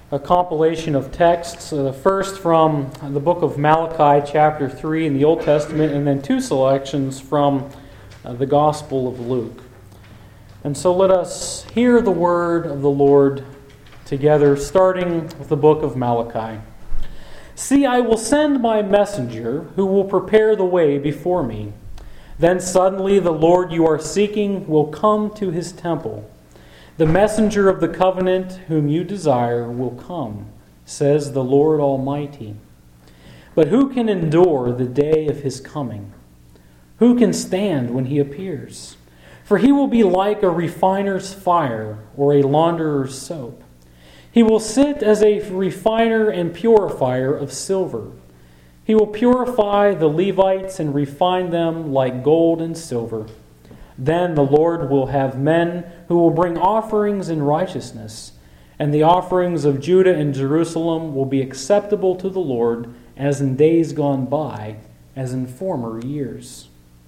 a compilation of texts, the first from the book of Malachi, chapter 3 in the Old Testament, and then two selections from the Gospel of Luke. And so let us hear the word of the Lord together, starting with the book of Malachi. See, I will send my messenger who will prepare the way before me. Then suddenly the Lord you are seeking will come to his temple. The messenger of the covenant whom you desire will come, says the Lord Almighty. But who can endure the day of his coming? Who can stand when he appears? For he will be like a refiner's fire or a launderer's soap. He will sit as a refiner and purifier of silver. He will purify the Levites and refine them like gold and silver. Then the Lord will have men who will bring offerings in righteousness, and the offerings of Judah and Jerusalem will be acceptable to the Lord as in days gone by, as in former years.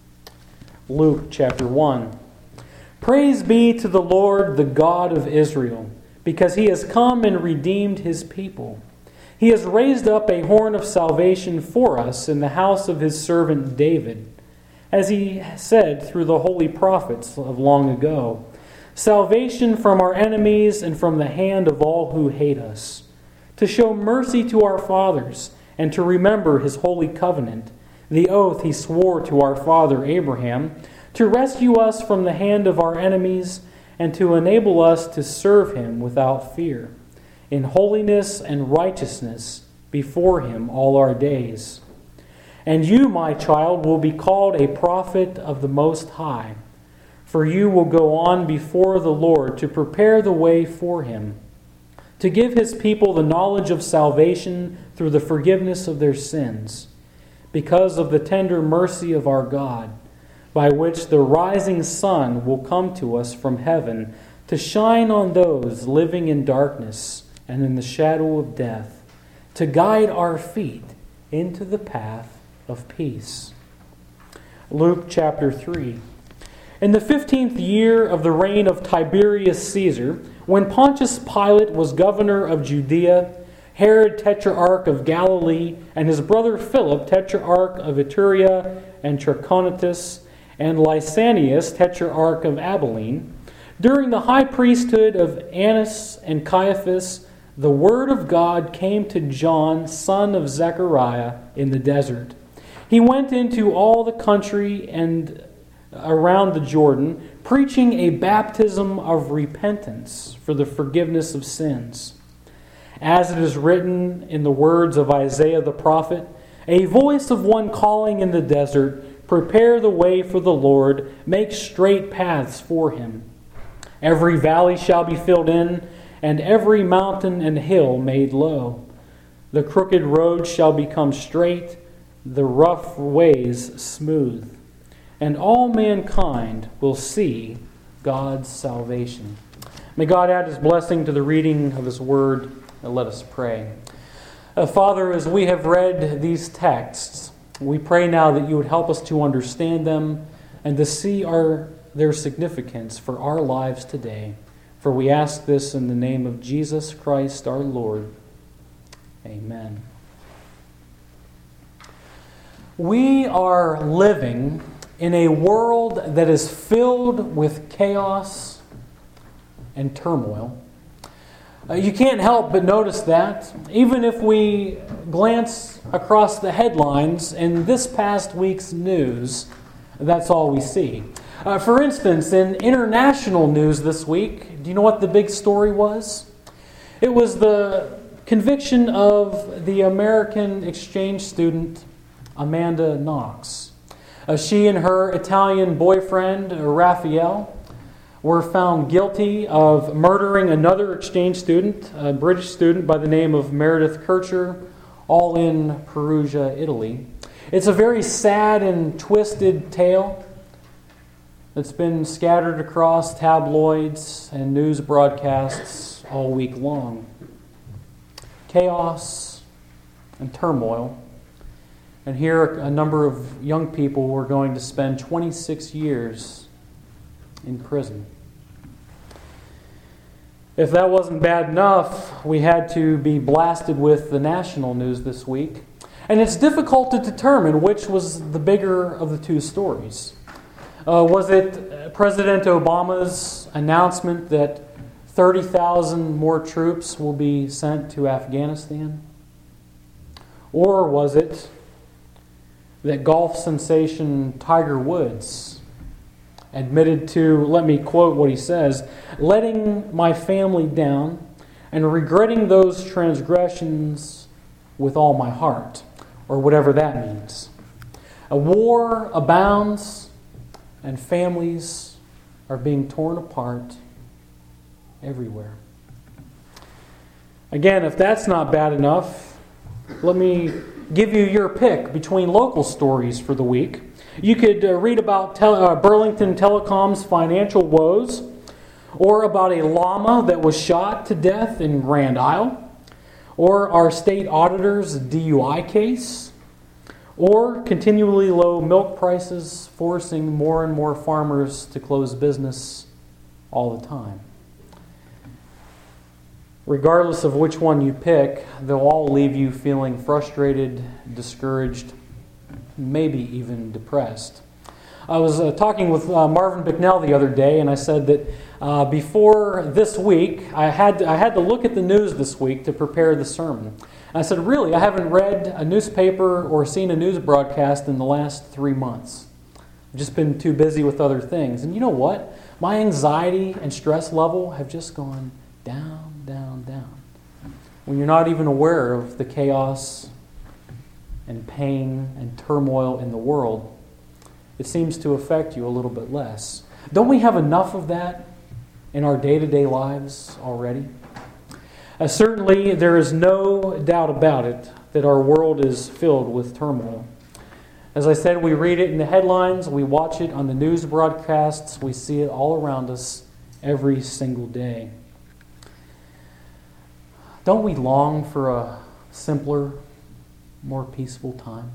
Luke chapter 1. Praise be to the Lord, the God of Israel, because he has come and redeemed his people. He has raised up a horn of salvation for us in the house of his servant David, as he said through the holy prophets of long ago, salvation from our enemies and from the hand of all who hate us, to show mercy to our fathers and to remember his holy covenant, the oath he swore to our father Abraham, to rescue us from the hand of our enemies and to enable us to serve him without fear, in holiness and righteousness before him all our days. And you, my child, will be called a prophet of the Most High, for you will go on before the Lord to prepare the way for him, to give his people the knowledge of salvation through the forgiveness of their sins, because of the tender mercy of our God, by which the rising sun will come to us from heaven to shine on those living in darkness and in the shadow of death, to guide our feet into the path of peace. Luke chapter 3. In the 15th year of the reign of Tiberius Caesar, when Pontius Pilate was governor of Judea, Herod tetrarch of Galilee, and his brother Philip tetrarch of Iturea and Trachonitis, and Lysanias tetrarch of Abilene, during the high priesthood of Annas and Caiaphas, the word of God came to John, son of Zechariah, in the desert. He went into all the country and around the Jordan, preaching a baptism of repentance for the forgiveness of sins. As it is written in the words of Isaiah the prophet, a voice of one calling in the desert, prepare the way for the Lord, make straight paths for him. Every valley shall be filled in, and every mountain and hill made low. The crooked road shall become straight, the rough ways smooth, and all mankind will see God's salvation. May God add his blessing to the reading of his word, and let us pray. Father, as we have read these texts, we pray now that you would help us to understand them and to see their significance for our lives today. For we ask this in the name of Jesus Christ our Lord. Amen. We are living in a world that is filled with chaos and turmoil. You can't help but notice that, even if we glance across the headlines in this past week's news, that's all we see. For instance, in international news this week, do you know what the big story was? It was the conviction of the American exchange student Amanda Knox. She and her Italian boyfriend, Raphael, were found guilty of murdering another exchange student, a British student by the name of Meredith Kercher, all in Perugia, Italy. It's a very sad and twisted tale that's been scattered across tabloids and news broadcasts all week long. Chaos and turmoil. And here a number of young people were going to spend 26 years in prison. If that wasn't bad enough, we had to be blasted with the national news this week. And it's difficult to determine which was the bigger of the two stories. Was it President Obama's announcement that 30,000 more troops will be sent to Afghanistan? Or was it that golf sensation Tiger Woods admitted to, let me quote what he says, letting my family down and regretting those transgressions with all my heart, or whatever that means. A war abounds and families are being torn apart everywhere. Again, if that's not bad enough, let me give you your pick between local stories for the week. You could read about Burlington Telecom's financial woes, or about a llama that was shot to death in Grand Isle, or our state auditor's DUI case, or continually low milk prices forcing more and more farmers to close business all the time. Regardless of which one you pick, they'll all leave you feeling frustrated, discouraged, maybe even depressed. I was talking with Marvin Bicknell the other day, and I said that before this week, I had to look at the news this week to prepare the sermon. And I said, really, I haven't read a newspaper or seen a news broadcast in the last 3 months. I've just been too busy with other things. And you know what? My anxiety and stress level have just gone down, down, down. When you're not even aware of the chaos and pain and turmoil in the world, it seems to affect you a little bit less. Don't we have enough of that in our day-to-day lives already? Certainly, there is no doubt about it that our world is filled with turmoil. As I said, we read it in the headlines, we watch it on the news broadcasts, we see it all around us every single day. Don't we long for a simpler, more peaceful time?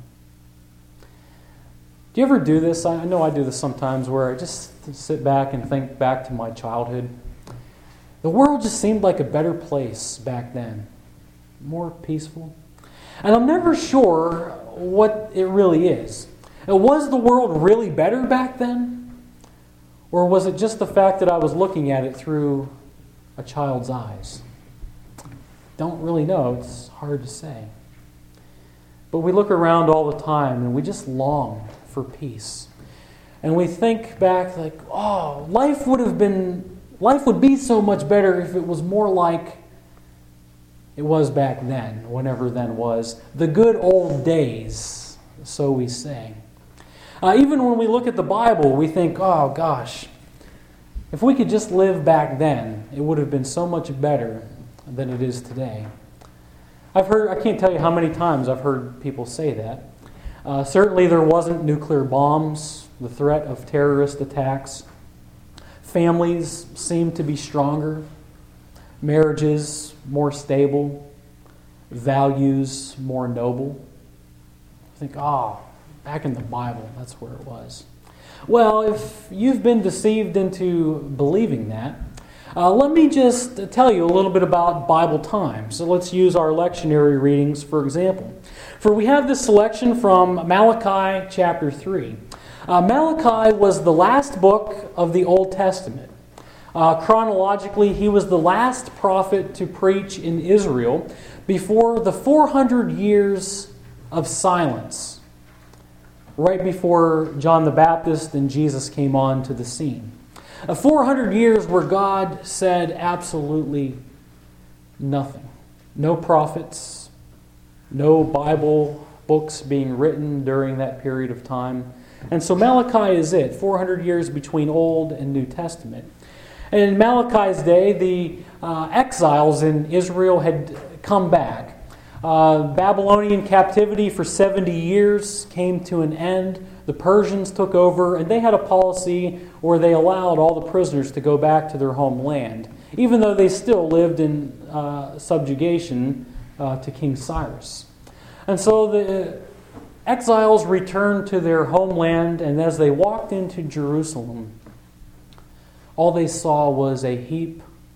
Do you ever do this? I know I do this sometimes, where I just sit back and think back to my childhood. The world just seemed like a better place back then, more peaceful. And I'm never sure what it really is. Was the world really better back then? Or was it just the fact that I was looking at it through a child's eyes? Don't really know. It's hard to say. But we look around all the time and we just long for peace. And we think back like, oh, life would be so much better if it was more like it was back then, whenever then was. The good old days, so we say. Even when we look at the Bible, we think, oh gosh, if we could just live back then, it would have been so much better than it is today. I can't tell you how many times I've heard people say that. Certainly there wasn't nuclear bombs, the threat of terrorist attacks. Families seemed to be stronger, marriages more stable, values more noble. I think, back in the Bible, that's where it was. Well, if you've been deceived into believing that, let me just tell you a little bit about Bible time. So let's use our lectionary readings for example. For we have this selection from Malachi chapter 3. Malachi was the last book of the Old Testament. Chronologically, he was the last prophet to preach in Israel before the 400 years of silence, right before John the Baptist and Jesus came on to the scene. 400 years where God said absolutely nothing. No prophets, no Bible books being written during that period of time. And so Malachi is it, 400 years between Old and New Testament. And in Malachi's day, the exiles in Israel had come back. Babylonian captivity for 70 years came to an end. The Persians took over, and they had a policy where they allowed all the prisoners to go back to their homeland, even though they still lived in subjugation to King Cyrus. And so the exiles returned to their homeland, and as they walked into Jerusalem, all they saw was a heap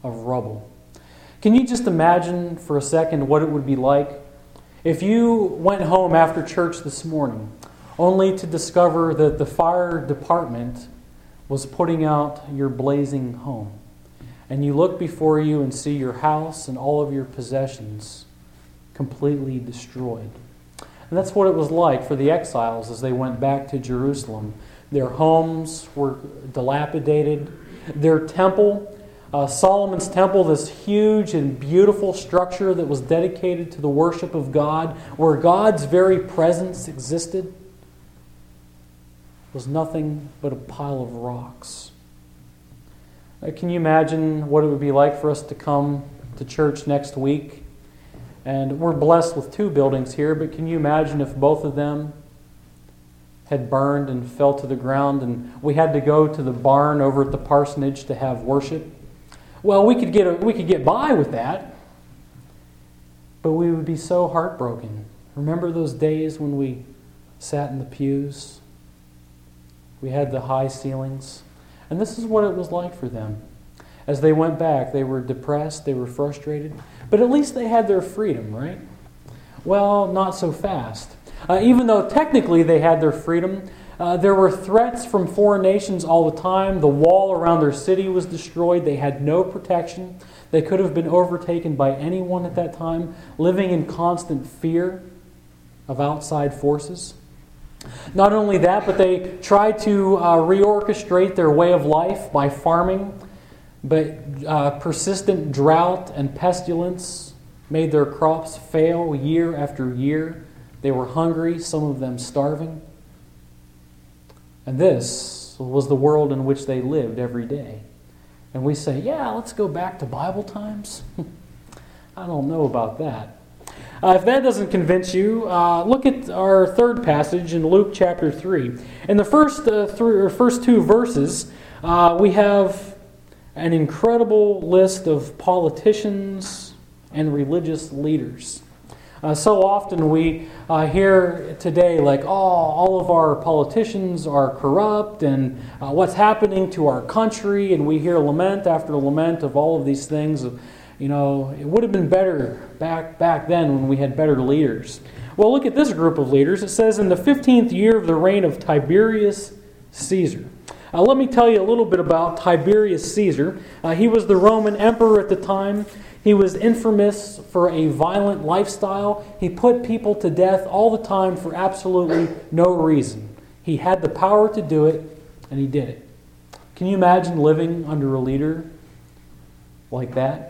of rubble. Can you just imagine for a second what it would be like if you went home after church this morning only to discover that the fire department was putting out your blazing home, and you look before you and see your house and all of your possessions completely destroyed? And that's what it was like for the exiles as they went back to Jerusalem. Their homes were dilapidated. Their temple, Solomon's temple, this huge and beautiful structure that was dedicated to the worship of God, where God's very presence existed, was nothing but a pile of rocks. Can you imagine what it would be like for us to come to church next week? And we're blessed with 2 buildings here, but can you imagine if both of them had burned and fell to the ground and we had to go to the barn over at the parsonage to have worship? Well, we could get by with that, but we would be so heartbroken. Remember those days when we sat in the pews? We had the high ceilings. And this is what it was like for them. As they went back, they were depressed, they were frustrated, but at least they had their freedom, right? Well, not so fast. Even though technically they had their freedom, there were threats from foreign nations all the time. The wall around their city was destroyed. They had no protection. They could have been overtaken by anyone at that time, living in constant fear of outside forces. Not only that, but they tried to reorchestrate their way of life by farming, but persistent drought and pestilence made their crops fail year after year. They were hungry, some of them starving. And this was the world in which they lived every day. And we say, yeah, let's go back to Bible times. I don't know about that. If that doesn't convince you, look at our third passage in Luke chapter 3. In the first 2 verses, we have an incredible list of politicians and religious leaders. So often we hear today like, all of our politicians are corrupt and what's happening to our country, and we hear lament after lament of all of these things. You know, it would have been better back then when we had better leaders. Well, look at this group of leaders. It says, in the 15th year of the reign of Tiberius Caesar. Let me tell you a little bit about Tiberius Caesar. He was the Roman emperor at the time. He was infamous for a violent lifestyle. He put people to death all the time for absolutely no reason. He had the power to do it, and he did it. Can you imagine living under a leader like that?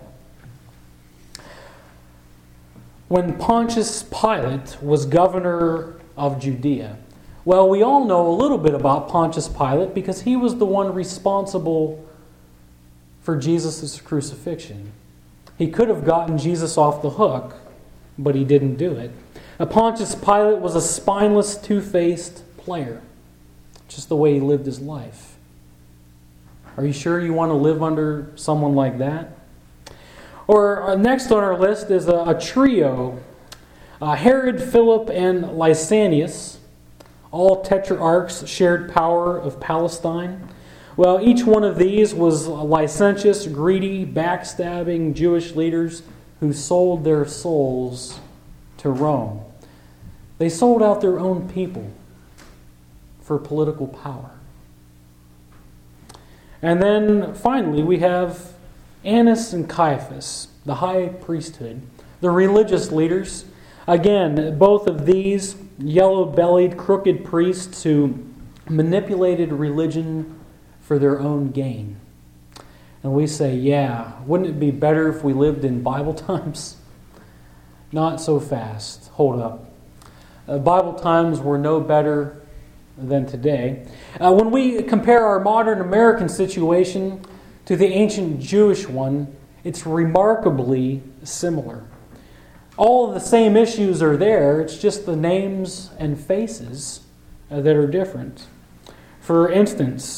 When Pontius Pilate was governor of Judea, well, we all know a little bit about Pontius Pilate because he was the one responsible for Jesus' crucifixion. He could have gotten Jesus off the hook, but he didn't do it. Pontius Pilate was a spineless, two-faced player, just the way he lived his life. Are you sure you want to live under someone like that? Or next on our list is a trio, Herod, Philip, and Lysanias. All tetrarchs shared power of Palestine. Well, each one of these was licentious, greedy, backstabbing Jewish leaders who sold their souls to Rome. They sold out their own people for political power. And then finally we have Annas and Caiaphas, the high priesthood, the religious leaders. Again, both of these yellow-bellied, crooked priests who manipulated religion for their own gain. And we say, yeah, wouldn't it be better if we lived in Bible times? Not so fast. Hold up. Bible times were no better than today. When we compare our modern American situation to the ancient Jewish one, it's remarkably similar. All of the same issues are there, it's just the names and faces that are different. For instance,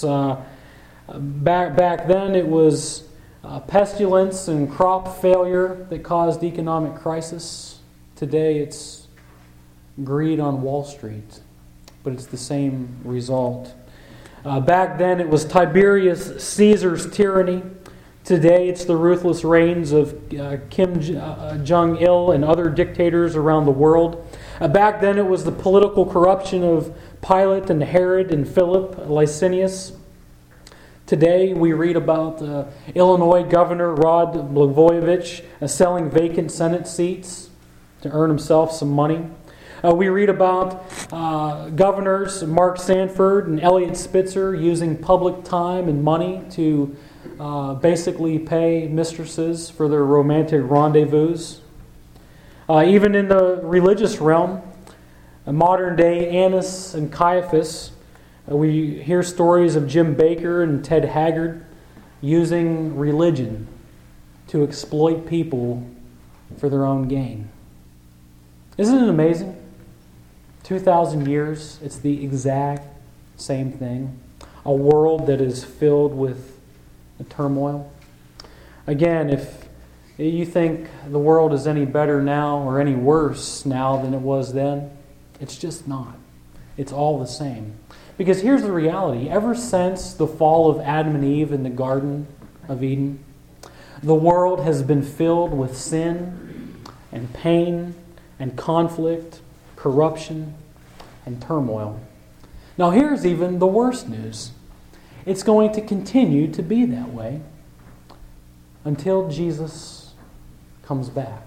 back then it was pestilence and crop failure that caused economic crisis. Today it's greed on Wall Street, but it's the same result. Back then it was Tiberius Caesar's tyranny. Today, it's the ruthless reigns of Kim Jong-il and other dictators around the world. Back then, it was the political corruption of Pilate and Herod and Philip, Licinius. Today, we read about Illinois Governor Rod Blagojevich selling vacant Senate seats to earn himself some money. We read about governors Mark Sanford and Eliot Spitzer using public time and money to basically pay mistresses for their romantic rendezvous. Even in the religious realm, modern-day Annas and Caiaphas, we hear stories of Jim Baker and Ted Haggard using religion to exploit people for their own gain. Isn't it amazing? 2,000 years, it's the exact same thing. A world that is filled with turmoil. Again, if you think the world is any better now or any worse now than it was then, it's just not. It's all the same. Because here's the reality. Ever since the fall of Adam and Eve in the Garden of Eden, the world has been filled with sin and pain and conflict, corruption and turmoil. Now here's even the worst news. It's going to continue to be that way until Jesus comes back.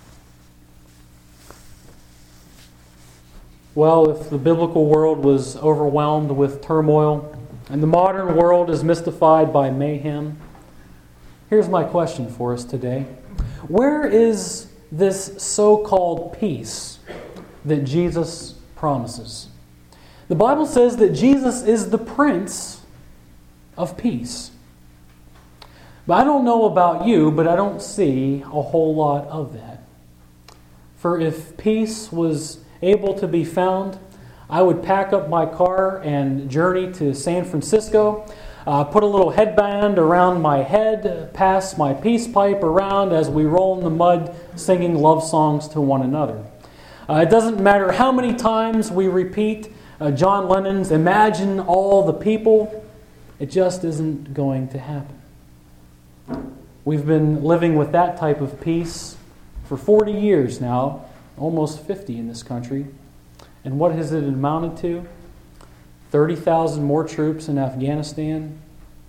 Well, if the biblical world was overwhelmed with turmoil and the modern world is mystified by mayhem, here's my question for us today. Where is this so-called peace that Jesus promises? The Bible says that Jesus is the Prince of Peace. But I don't know about you, but I don't see a whole lot of that. For if peace was able to be found, I would pack up my car and journey to San Francisco, put a little headband around my head, pass my peace pipe around as we roll in the mud singing love songs to one another. It doesn't matter how many times we repeat John Lennon's "Imagine All the People," it just isn't going to happen. We've been living with that type of peace for 40 years now, almost 50 in this country. And what has it amounted to? 30,000 more troops in Afghanistan,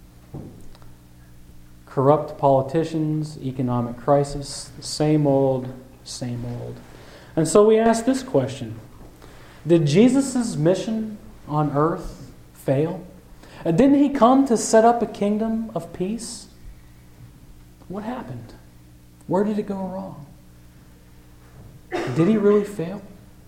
corrupt politicians, economic crisis, same old, same old. And so we ask this question: did Jesus' mission on earth fail? Didn't he come to set up a kingdom of peace? What happened? Where did it go wrong? Did he really fail?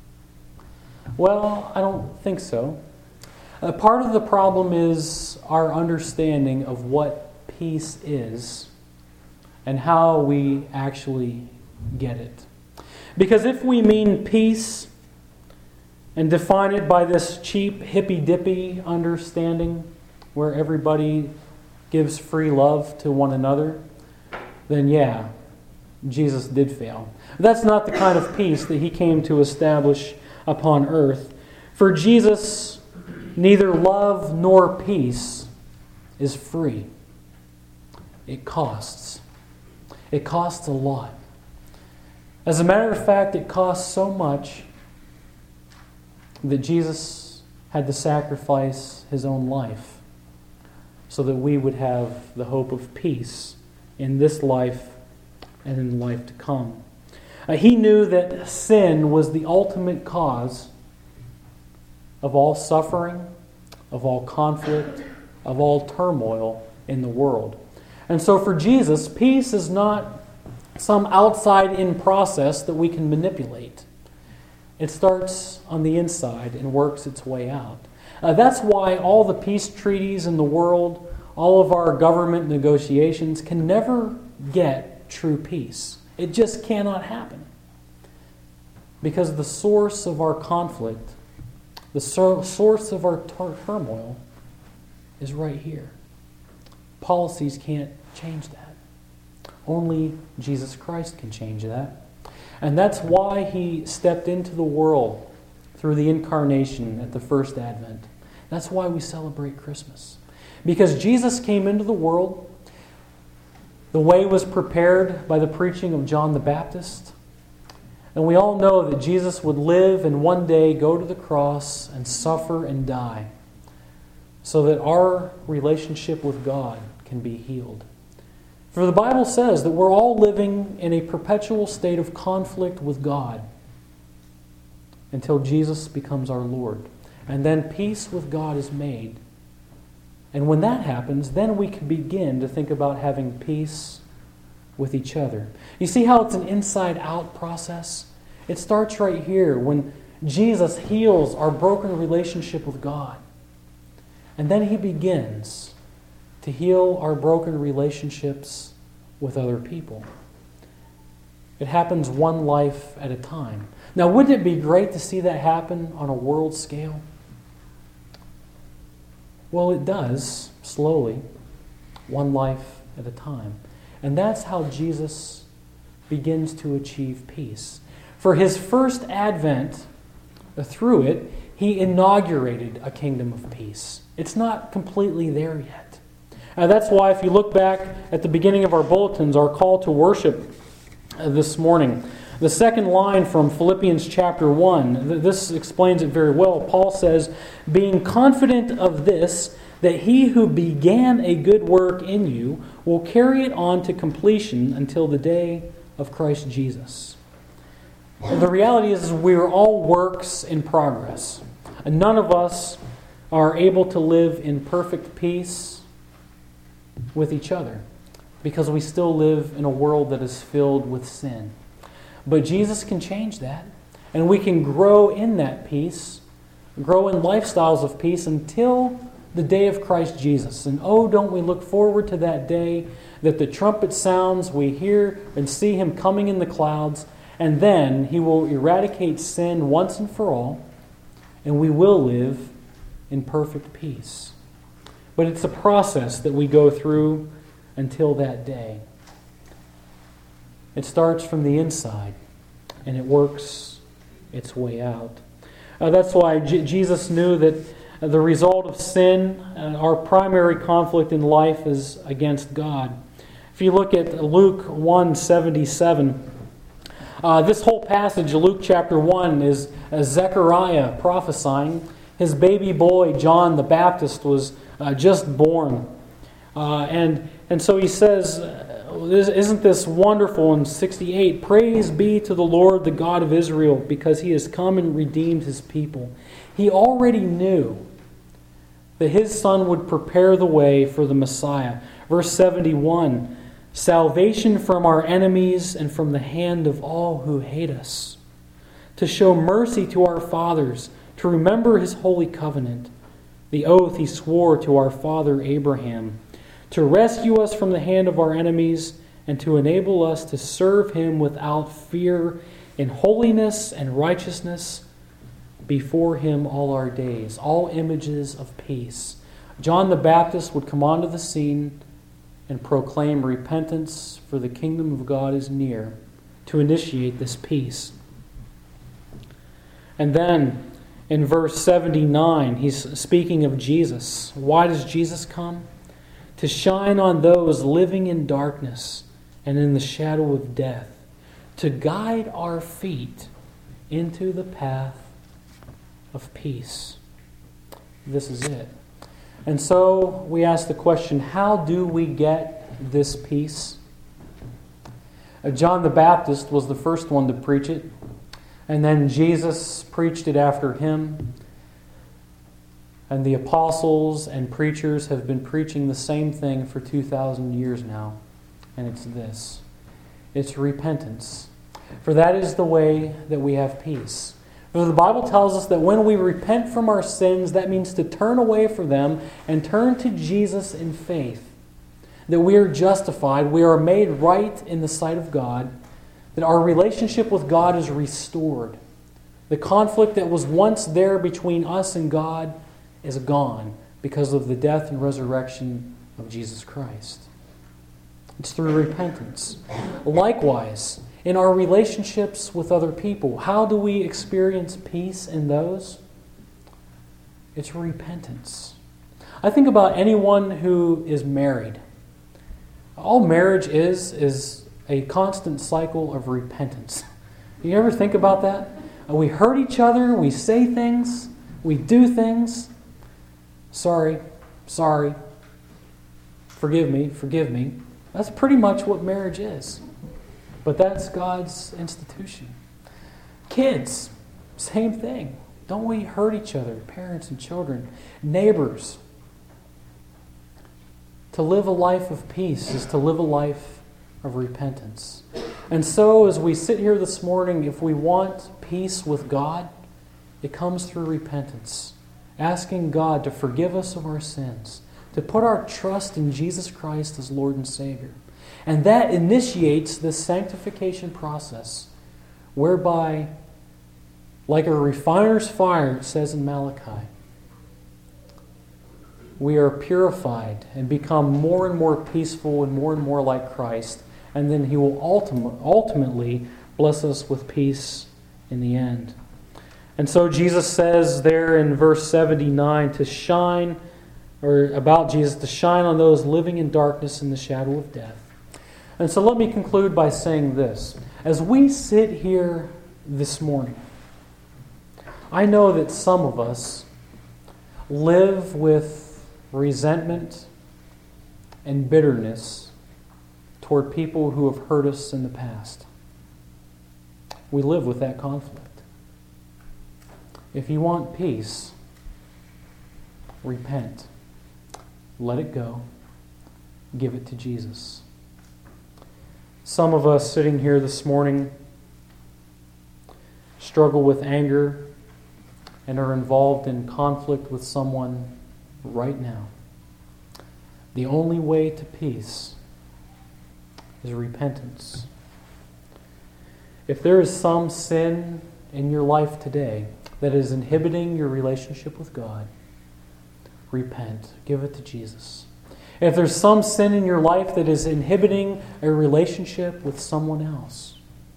Well, I don't think so. Part of the problem is our understanding of what peace is and how we actually get it. Because if we mean peace and define it by this cheap, hippy-dippy understanding where everybody gives free love to one another, then yeah, Jesus did fail. That's not the kind of peace that he came to establish upon earth. For Jesus, neither love nor peace is free. It costs. It costs a lot. As a matter of fact, it costs so much that Jesus had to sacrifice his own life so that we would have the hope of peace in this life and in life to come. He knew that sin was the ultimate cause of all suffering, of all conflict, of all turmoil in the world. And so for Jesus, peace is not some outside-in process that we can manipulate. It starts on the inside and works its way out. That's why all the peace treaties in the world, all of our government negotiations can never get true peace. It just cannot happen. Because the source of our conflict, the source of our turmoil is right here. Policies can't change that. Only Jesus Christ can change that. And that's why he stepped into the world through the incarnation at the first Advent. That's why we celebrate Christmas. Because Jesus came into the world The way was prepared by the preaching of John the Baptist. And we all know that Jesus would live and one day go to the cross and suffer and die so that our relationship with God can be healed. For the Bible says that we're all living in a perpetual state of conflict with God until Jesus becomes our Lord. And then peace with God is made. And when that happens, then we can begin to think about having peace with each other. You see how it's an inside-out process? It starts right here when Jesus heals our broken relationship with God. And then He begins to heal our broken relationships with other people. It happens one life at a time. Now, wouldn't it be great to see that happen on a world scale? Well, it does, slowly, one life at a time. And that's how Jesus begins to achieve peace. For His first advent, through it, He inaugurated a kingdom of peace. It's not completely there yet. That's why if you look back at the beginning of our bulletins, our call to worship this morning, the second line from Philippians chapter 1, this explains it very well. Paul says, being confident of this, that He who began a good work in you will carry it on to completion until the day of Christ Jesus. And the reality is we are all works in progress. And none of us are able to live in perfect peace with each other because we still live in a world that is filled with sin. But Jesus can change that, and we can grow in that peace, grow in lifestyles of peace until the day of Christ Jesus. And oh, don't we look forward to that day that the trumpet sounds, we hear and see Him coming in the clouds, and then He will eradicate sin once and for all, and we will live in perfect peace. But it's a process that we go through until that day. It starts from the inside, and it works its way out. That's why Jesus knew that the result of sin, our primary conflict in life, is against God. If you look at Luke 1:77, this whole passage, Luke chapter 1, is Zechariah prophesying. His baby boy, John the Baptist, was just born. And so he says, isn't this wonderful in 68? Praise be to the Lord, the God of Israel, because He has come and redeemed His people. He already knew that His Son would prepare the way for the Messiah. Verse 71, salvation from our enemies and from the hand of all who hate us, to show mercy to our fathers, to remember His holy covenant, the oath He swore to our father Abraham, to rescue us from the hand of our enemies and to enable us to serve Him without fear in holiness and righteousness before Him all our days. All images of peace. John the Baptist would come onto the scene and proclaim repentance, for the kingdom of God is near, to initiate this peace. And then in verse 79, he's speaking of Jesus. Why does Jesus come? To shine on those living in darkness and in the shadow of death, to guide our feet into the path of peace. This is it. And so we ask the question, how do we get this peace? John the Baptist was the first one to preach it, and then Jesus preached it after him. And the apostles and preachers have been preaching the same thing for 2,000 years now. And it's this. It's repentance. For that is the way that we have peace. For the Bible tells us that when we repent from our sins, that means to turn away from them and turn to Jesus in faith. That we are justified, we are made right in the sight of God, that our relationship with God is restored. The conflict that was once there between us and God is gone because of the death and resurrection of Jesus Christ. It's through repentance. Likewise, in our relationships with other people, how do we experience peace in those? It's repentance. I think about anyone who is married. All marriage is a constant cycle of repentance. You ever think about that? We hurt each other, we say things, we do things. Sorry, forgive me. That's pretty much what marriage is. But that's God's institution. Kids, same thing. Don't we hurt each other, parents and children, neighbors? To live a life of peace is to live a life of repentance. And so as we sit here this morning, if we want peace with God, it comes through repentance. Asking God to forgive us of our sins, to put our trust in Jesus Christ as Lord and Savior. And that initiates this sanctification process, whereby, like a refiner's fire, it says in Malachi, we are purified and become more and more peaceful and more like Christ. And then He will ultimately bless us with peace in the end. And so Jesus says there in verse 79 to shine, or about Jesus, to shine on those living in darkness and the shadow of death. And so let me conclude by saying this. As we sit here this morning, I know that some of us live with resentment and bitterness toward people who have hurt us in the past. We live with that conflict. If you want peace, repent. Let it go. Give it to Jesus. Some of us sitting here this morning struggle with anger and are involved in conflict with someone right now. The only way to peace is repentance. If there is some sin in your life today that is inhibiting your relationship with God, repent. Give it to Jesus. If there's some sin in your life that is inhibiting a relationship with someone else,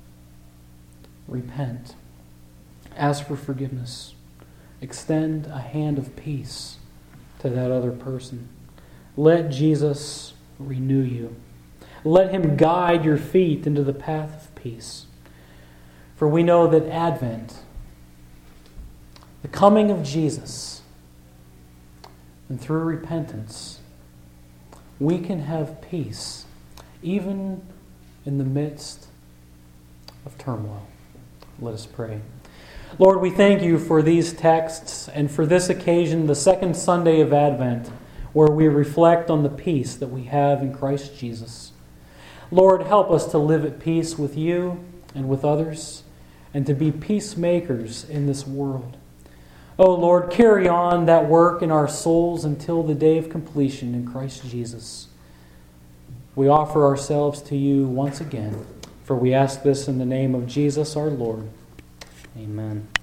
repent. Ask for forgiveness. Extend a hand of peace to that other person. Let Jesus renew you. Let Him guide your feet into the path of peace. For we know that Advent, the coming of Jesus, and through repentance, we can have peace even in the midst of turmoil. Let us pray. Lord, we thank You for these texts and for this occasion, the second Sunday of Advent, where we reflect on the peace that we have in Christ Jesus. Lord, help us to live at peace with You and with others, and to be peacemakers in this world. Oh Lord, carry on that work in our souls until the day of completion in Christ Jesus. We offer ourselves to You once again, for we ask this in the name of Jesus our Lord. Amen.